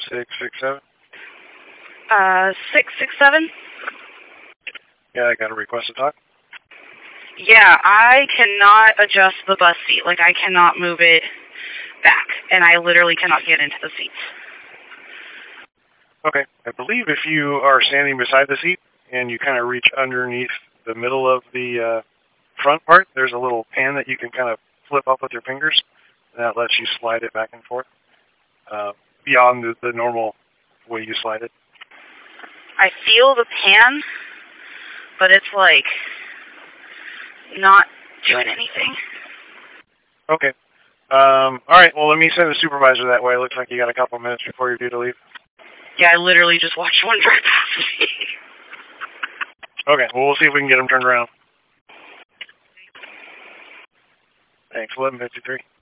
667. 667? Yeah, I got a request to talk. Yeah, I cannot adjust the bus seat. Like, I cannot move it back, and I literally cannot get into the seats. Okay. I believe if you are standing beside the seat and you kind of reach underneath the middle of the front part, there's a little pan that you can kind of flip up with your fingers. And that lets you slide it back and forth beyond the normal way you slide it. I feel the pan, but it's like not doing anything. Okay. All right. Well, let me send the supervisor that way. It looks like you got a couple minutes before you're due to leave. Yeah, I literally just watched one drive past me. Okay. Well, we'll see if we can get him turned around. Thanks. 11:53.